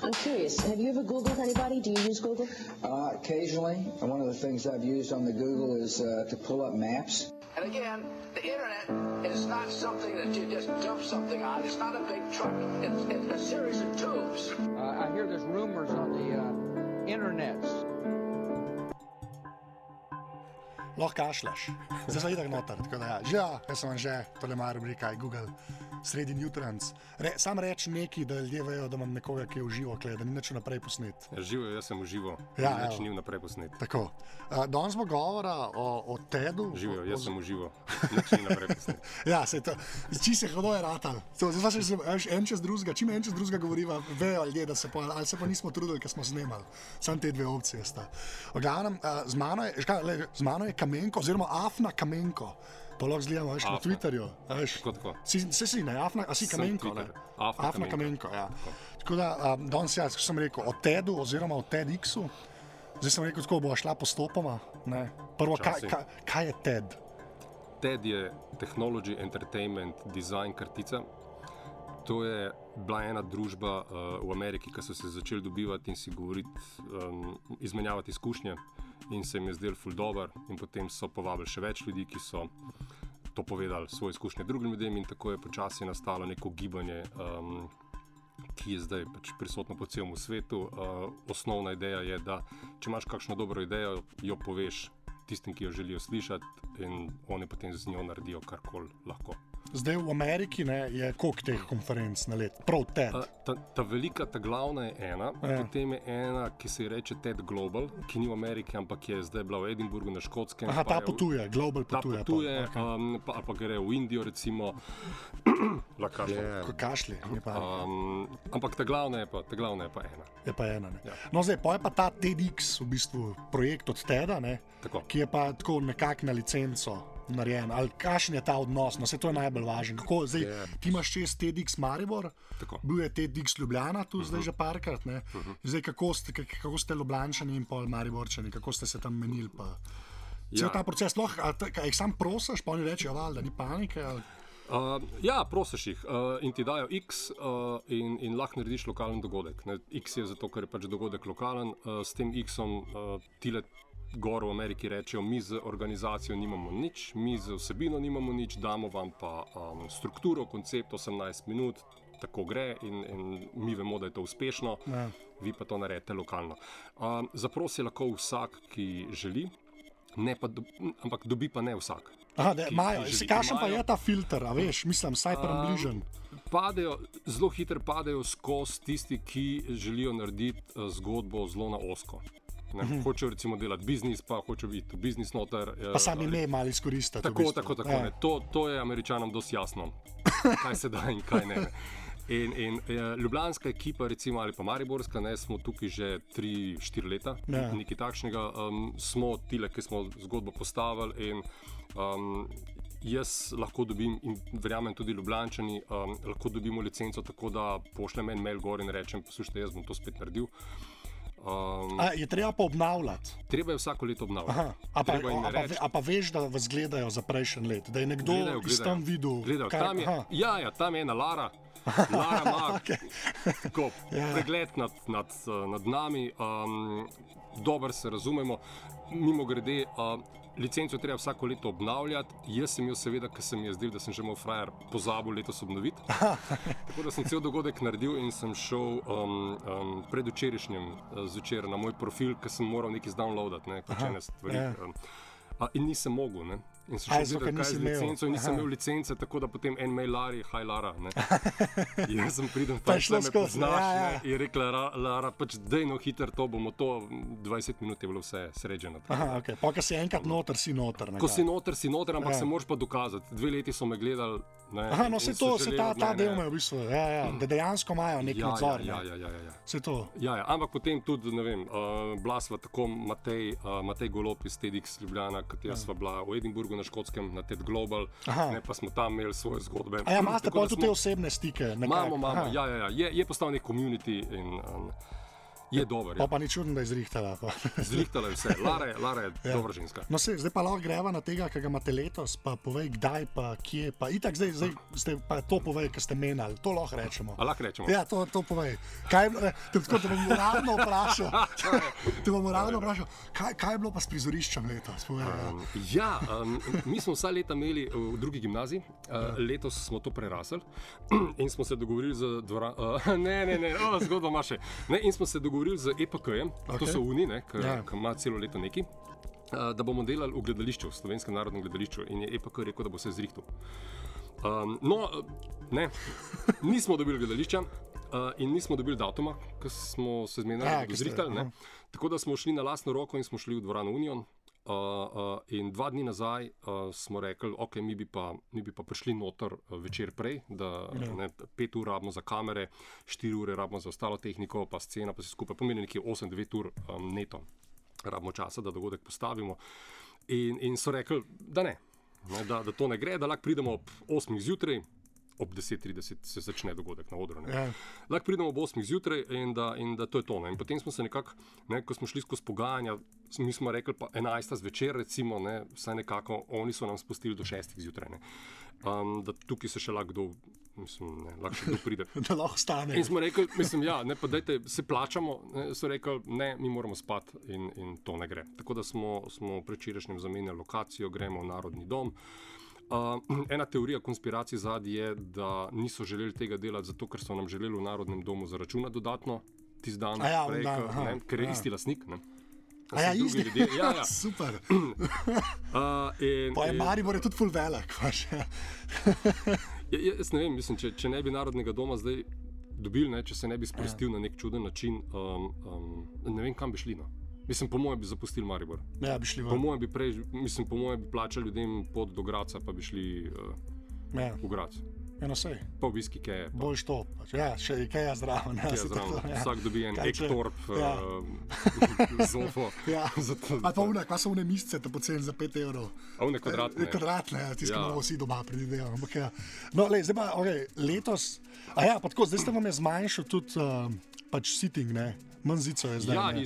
I'm curious. Have you ever Googled anybody? Do you use Google? Occasionally. One of the things I've used on the Google is to pull up maps. And again, the internet is not something that you just dump something on. It's not a big truck. It's a series of tubes. I hear there's rumors on the internets. Lahko kašljaš, zdaj se itak noter, tako da jaz sem že, tole moja rubrika je Google, sredin jutranc. Sam reč neki, da ljudje vejo, da imam nekoga, ki je v živo, da ni nič naprej posnet. Živo, jaz sem v živo, nič ni naprej posnet. Tako, danes bo govora o TED-u. Živo, jaz sem v živo, nič ni naprej posnet. Se to, či se hodo je ratal, zdaj se en čez drugega, čim en čez drugega govoriva, vejo ljudje, da se pa, ali se pa nismo trudili, ker smo snemali. Sam te dve opcije sta. V glavnem, z mano je Kamenko, oziroma Afna Kamenko. To lahko zgledamo na Twitterju. Si, ne, Afna, a si Kamenko. Afna Kamenko, ja. Tako da, danes jaz, ko sem rekel o TED-u oziroma o TEDx-u, zdaj sem rekel, tako bo šla postopoma. Ne. Prvo, kaj je TED? TED je Technology Entertainment Design kartica. To je bila ena družba v Ameriki, ki so se začeli dobivati in si govoriti, izmenjavati izkušnje in se jim je zdel ful dober in potem so povabili še več ljudi, ki so to povedali svoje izkušnje drugim ljudem in tako je počasi nastalo neko gibanje, ki je zdaj pač prisotno po celem svetu. Osnovna ideja je, da če imaš kakšno dobro idejo, jo poveš tistim, ki jo želijo slišati in oni potem z njo naredijo karkoli lahko. Zdaj v Ameriki je koliko teh konferenc na let? Prav TED. Ta velika, ta glavna je ena, potem je ena, ki se reče TED Global, ki ni v Ameriki, ampak je zdaj bila v Edinburgu na Škotskem. Aha, ta potuje, Global potuje. Ta potuje, pa gre v Indijo recimo. Kašlji. Ampak ta glavna je pa ena. Je pa ena, ne. Ja. No zdaj, pa je pa ta TEDx v bistvu projekt od TED-a, ne, ki je pa tako nekako na licenco narejen, ali kakšen je ta odnos, no se to je najbolj važno. Kako, zdaj, ti imaš čez TEDx Maribor, bil je TEDx Ljubljana tu zdaj že parkrat, ne? Zdaj, kako ste Ljubljančani in pol Mariborčani, kako ste se tam menili pa? Cel ta proces, kaj jih sam prosiš, pa oni rečejo, da ni panike, ali? Prosiš jih in ti dajo X in lahko narediš lokalen dogodek. X je zato, ker je pač dogodek lokalen, s tem X-om tile gor v Ameriki rečejo, mi z organizacijo nimamo nič, mi z vsebino nimamo nič, damo vam pa strukturo, koncept 18 minut, tako gre in mi vemo, da je to uspešno, vi pa to naredite lokalno. Zaprosi lahko vsak, ki želi, ampak dobi pa ne vsak. Kakšen pa je ta filter, a veš, mislim, saj približen. Zelo hitro padejo skozi tisti, ki želijo narediti zgodbo zelo na ozko. Hočejo recimo delati biznis, pa hočejo biti v biznis noter. Pa sami ime malo izkoristiti. Tako. To je Američanom dosti jasno, kaj se da in kaj ne. In ljubljanska ekipa, recimo, ali pa mariborska, smo tukaj že 3-4 leta, nekaj takšnega. Smo tile, ki smo zgodbo postavili in jaz lahko dobim, in verjamem tudi Ljubljančani, lahko dobimo licenco tako, da pošljem en mail gor in rečem, poslušajte, jaz bom to spet naredil. Je treba pa obnavljati? Treba je vsako leto obnavljati. A pa veš, da vas gledajo za prejšnji let? Da je nekdo iz tam videl? Tam je ena Lara ima pregled nad nami, dobro se razumemo. Mimogrede, licenco treba vsako leto obnavljati. Jaz sem jo seveda, ker se mi je zdel, da sem že imel frajer, pozabil letos obnoviti. Tako da sem cel dogodek naredil in sem šel predvčerajšnjem zvečer na moj profil, ker sem moral nekaj zdownloadati, kakšne stvari. In nisem mogel, ne. In sem šel videti, kaj je z licenco in nisem imel licence, tako da potem en mail Lari, hi Lara, ne. In jaz sem pridem, pač me poznaš, in rekla Lara, pač dejno hiter to bomo, to 20 minut je bilo vse sređeno. Pa ko si enkrat noter, si noter. Ko si noter, ampak se moraš pa dokazati. 2 leti so me gledali, ne. No se to, ta del me v bistvu, da dejansko imajo nek nadzor. Se to. Ampak potem tudi, ne vem, bila sva tako Matej Golob iz TEDx Ljubljana, kot jaz sva bila v Edinburgu na Škotskem, na TED Global, pa smo tam imeli svoje zgodbe. Imate pa tudi te osebne stike? Imamo, je postal nek community in Je dober. Pa ni čudno, da je zrihtala. Zrihtala je vse. Lara je dobra ženska. No, zdaj pa lahko greva na tega, kaj ga imate letos, pa povej, kdaj, pa kje. Pa itak zdaj ste pa to povej, kar ste menjali. To lahko rečemo. A lahko rečemo? Ja, to povej. Kaj je bilo, te bom uradno vprašal, kaj je bilo pa s prizoriščem letos? Mi smo vsa leta imeli v drugi gimnaziji, letos smo to prerasli in smo se dogovorili z zgodba ima še. In smo se dogovorili z EPK-jem, to so Uni, ki ima celo leto neki, da bomo delali v gledališču, v Slovenskem narodnem gledališču, in je EPK rekel, da bo se zrihtal. Nismo dobili gledališča in nismo dobili datuma, ker smo se zmenili, da bomo zrihtali. Tako da smo šli na lastno roko in smo šli v dvorano Union. In 2 dni nazaj smo rekli, ok, mi bi pa prišli noter večer prej, da 5 ur rabimo za kamere, 4 ure rabimo za ostalo tehniko, pa scena, pa se skupaj pomeni nekje 8-9 ur neto rabimo časa, da dogodek postavimo. In so rekli, da ne, da to ne gre, da lahko pridemo ob 8 zjutraj, ob 10:30 se začne dogodek na odru. Lahko pridemo ob 8 zjutraj in da to je to. In potem smo se nekako, ko smo šli skozi pogajanja, mi smo rekli pa 11 zvečer, recimo, vsaj nekako, oni so nam spustili do 6 zjutraj. Da tukaj se še lahko kdo, lahko še kdo pride. Da lahko stane. In smo rekli, pa dajte, se plačamo, so rekli, ne, mi moramo spati in to ne gre. Tako da smo predvčerajšnjem zamenjali lokacijo, gremo v Narodni dom. Ena teorija konspiracije zadnji je, da niso želeli tega delati zato, ker so nam želeli v Narodnem domu zaračunati dodatno tisti dan, ker je isti lastnik. Isti? Ja. Super. Pa je Maribor je tudi ful velik. Jaz ne vem, mislim, če ne bi Narodnega doma zdaj dobili, če se ne bi sprostil na nek čuden način, ne vem, kam bi šli. Mislim, po mojem bi zapustili Maribor. Ja, bi šli po mojem bi plačali ljudem pot do Graca, pa bi šli v Grac. Sej. Pa v viski Keje. Boljš to. Ja, še je Keja zraven. Vsak dobi en Ektorp, Zofo. Pa kva so one misce, te poceni za 5 evrov. A one kvadratne. Kvadratne, tiskamo moramo vsi doma predvidevam. No, zdaj pa, letos, pa tako, zdaj ste vam je zmanjšal tudi sitting, ne? Manj zico je zdaj.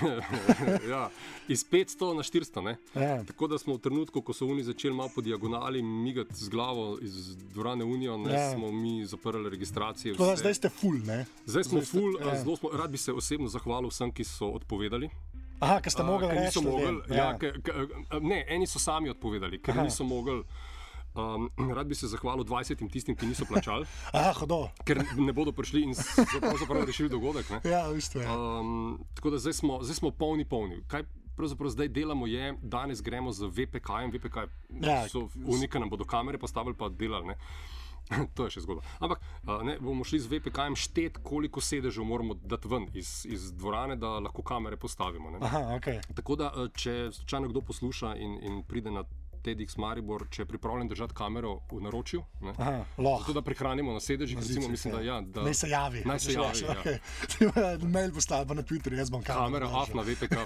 Iz 500 na 400. Tako da smo v trenutku, ko so oni začeli malo po diagonali migati z glavo iz dvorane Union, smo mi zaprli registracije. Zdaj ste full, ne? Zdaj smo full. Rad bi se osebno zahvalil vsem, ki so odpovedali. Ker ste mogli reči. Ne, eni so sami odpovedali, ker niso mogli. Rad bi se zahvalil 20 tistim, ki niso plačali, ker ne bodo prišli in so pravzaprav rešili dogodek. Ja, v bistvu. Tako da zdaj smo polni. Kaj pravzaprav zdaj delamo je, danes gremo z VPK-jem, so unika nam bodo kamere postavili pa delali. To je še zgodba. Ampak bomo šli z VPK-jem štet, koliko sedežev moramo dati ven iz dvorane, da lahko kamere postavimo. Tako da, če slučajno kdo posluša in pride na TEDx Maribor, če je pripravljen držati kamero v naročju, zato da prihranimo na sedežih, recimo, mislim, da naj se javi. Mail postavi pa na Twitterju, jaz bom kamera na VPK.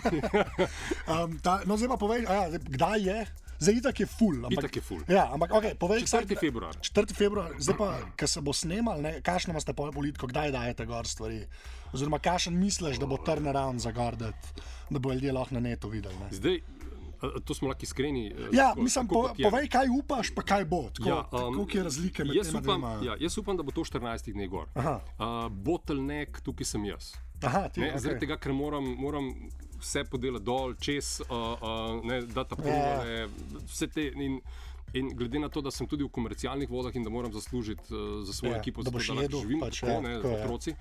No, zdaj pa povej, kdaj je? Zdaj itak je full. Itak je full. Ja, ampak 4. februar. 4. februar, zdaj pa, ko se bo snemal, kakšno imate politiko, kdaj dajete gor stvari? Oziroma, kakšen misliš, da bo turnaround za gor, da bo ljudje lahko na netu videli? Zdaj, to smo lahko iskreni. Mislim, povej, kaj upaš, pa kaj bo. Koliko je razlike med tema dvema? Jaz upam, da bo to 14 dni gor. Bottleneck, tukaj sem jaz. Zaradi tega, ker moram vse podelati dol, čez, dati aprovale, vse te. In glede na to, da sem tudi v komercialnih vodah in da moram zaslužiti za svojo ekipo, da lahko živim tako, otroci,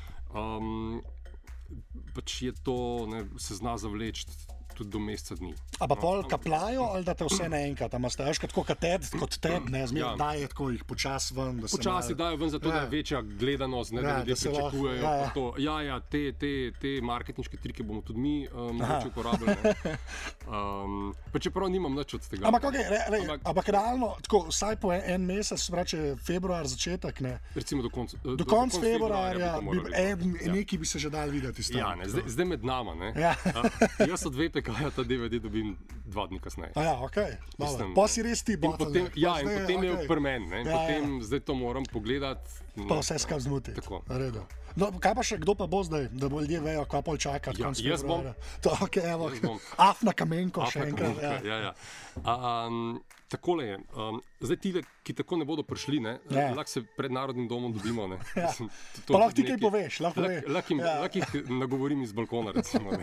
pač je to, se zna zavleči tudi do meseca dni. A pa pol kaplajo ali da te vse naenkrat? A imaš tako kot teb, zmeraj daje tako jih počasi ven. Počasi dajo ven, zato da je večja gledanost, da ljudje pričakujejo. Te marketinške trike bomo tudi mi mogoče uporabljali. Pa čeprav nimam nič od tega. Ampak realno, vsaj po en mesec, vrače februar začetek, ne? Recimo do konca februarja, nekaj bi se že dal videti. Zdaj med nama, ne? Jaz od VPK ta DVD dobim 2 dni kasneje. Pa si res ti bottleneck. In potem je prmen, potem zdaj to moram pogledati. Pa vse skam zmuti. No, kaj pa še, kdo pa bo zdaj, da bo ljudje vejo, kaj pol čakati? Ja, jaz bom. Okay, evo, Jaz bom. Afna Kamenko še Afna enkrat. Kamenko, ja. Takole je, zdaj tile, ki tako ne bodo prišli, lahko se pred Narodnim domom dobimo. Ja. Pa lahko ti kaj poveš, lahko poveš. Lahko jih nagovorim iz balkona, recimo.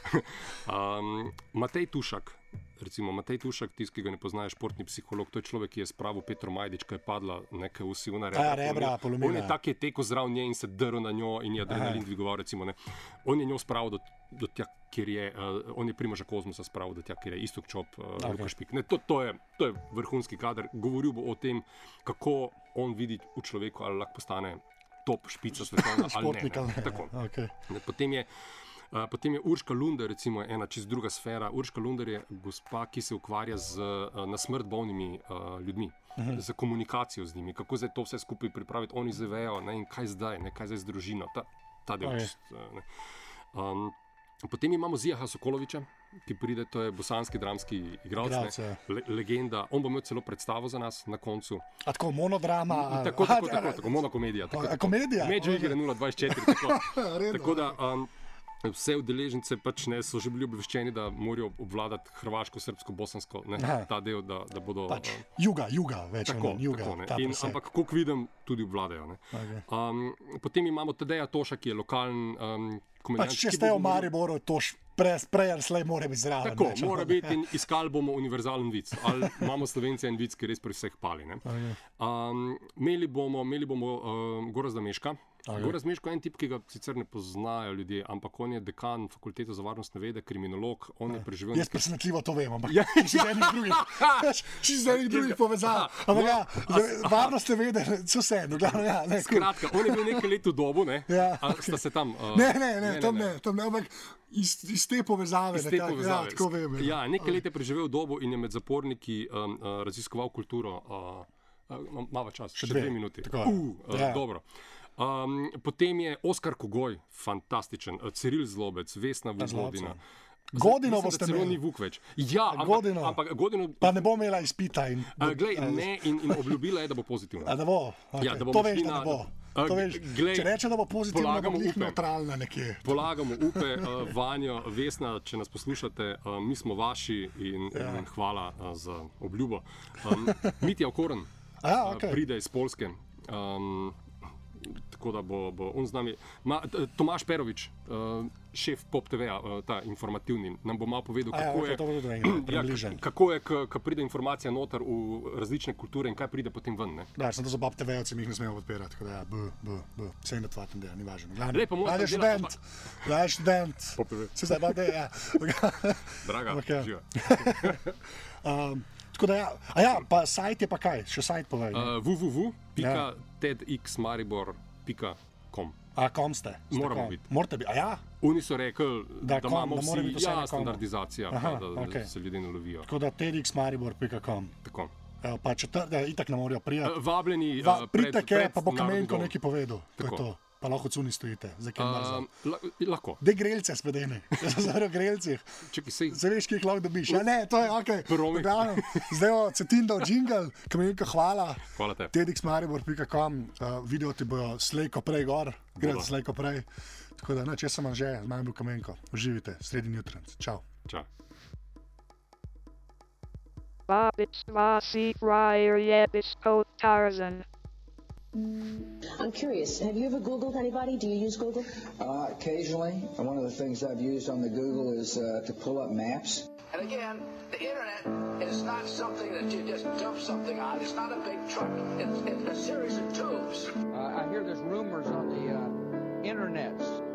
Matej Tušak, tisti, ki ga ne poznaje, športni psiholog, to je človek, ki je spravil Petro Majdič, ko je padla neka usivna rebra, polomila. On je tak, je tekel zraven nje in se drl na njo in je adrenalin dvigoval, recimo. On je njo spravil do tja, kjer je, on je Primoža Kozmusa spravil do tja, kjer je Iztok Čop, Luka Špik. To je vrhunski kader. Govoril bo o tem, kako on vidi v človeku, ali lahko postane top špica svetovna ali ne. Tako. Okay. Potem je Urška Lunder, recimo ena čist druga sfera. Urška Lunder je gospa, ki se ukvarja na smrt bolnimi ljudmi, z komunikacijo z njimi, kako zdaj to vse skupaj pripraviti, oni zdaj vejo, in kaj zdaj z družino, ta del. Potem imamo Zijaha Sokoloviča, ki pride, to je bosanski dramski igralec, legenda. On bo imel celo predstavo za nas na koncu. A tako monodrama? Tako monokomedija. Komedija? Medžo igre 024. Tako da vse udeležence so že bili obveščeni, da morajo obvladati hrvaško, srbsko, bosansko, ta del, da bodo... Juga, več tako, ampak, kako vidim, tudi obvladajo. Potem imamo Tadeja Toša, ki je lokalen komedijant. Če ste v Mariboru, Toš prej ali slej mora biti zraven. Tako, mora biti in iskali bomo univerzalen vic. Ali imamo Slovenci en vic, ki res pri vseh pali. Imeli bomo Gorazda Meška. Gorazd Meško je en tip, ki ga sicer ne poznajo ljudje, ampak on je dekan fakultete za varnostne vede, kriminolog. On je preživel... Jaz presenetljivo to vem, ampak če z enih drugih povezav. Varnostne vede, so vse. Skratka, on je bil nekaj let v dobu, sta se tam... Ne, tam ne, ampak iz te povezave. Tako vem. Ja, nekaj let je preživel v dobu in je med zaporniki raziskoval kulturo. Malo čas, še 2 minuti. Dobro. Potem je Oskar Kogoj, fantastičen, Ciril Zlobec, Vesna Vizlobina. Godino boste imeli. Celo ni Vuk več. Ja, ampak Godino... Pa ne bo imela izpita. Glej, ne, in obljubila je, da bo pozitivna. Da bo? Ja, da bo to veš, da ne bo. Če reče, da bo pozitivna, bo njih neutralna nekje. Polagamo upe vanjo. Vesna, če nas poslušate, mi smo vaši in hvala za obljubo. Mitja Okorn pride iz Poljske. Tako da bo on z nami. Tomaž Perovič, šef Pop TV-a, ta informativni, nam bo malo povedal, kako je, ko pride informacija noter v različne kulture in kaj pride potem ven. Sem to za Pop TV-ovci, mi jih ne smemo podpirati, tako da vse in otvatem dela, ni važno. Lepo, mladi študent. Se zdaj pa ja. Draga, živa. Tako da pa sajt je pa kaj? Še sajt povej. www.tedxmaribor.com. Kom ste? Moramo biti. Morate biti, Oni so rekli, da imamo vsi standardizacija, da se ljudje ne lovijo. Tako da tedxmaribor.com. Tako. Pa itak ne morajo prijeti. Vabljeni pridite, pa bo Kamenko nekaj povedal. To je to. Pa lahko cuni stojite, za kaj mrzlo. Lahko. Dej grelce spedene, zelo grelcih. Zdaj veš, ki jih lahko dobiš. Ne, to je ok. Zdaj je Cetindov džingl, Kamenko, hvala. Hvala te. tedxmaribor.com, video ti bojo slejko prej gor, gre slejko prej. Tako da, če sem že, z mojim bil Kamenko. Uživite, sredin jutranc. Čau. Čau. Babits Vasi Ryer Yebisco Tarzan. I'm curious, have you ever Googled anybody? Do you use Google? Occasionally. One of the things I've used on the Google is to pull up maps. And again, the internet is not something that you just dump something on. It's not a big truck. It's a series of tubes. I hear there's rumors on the internet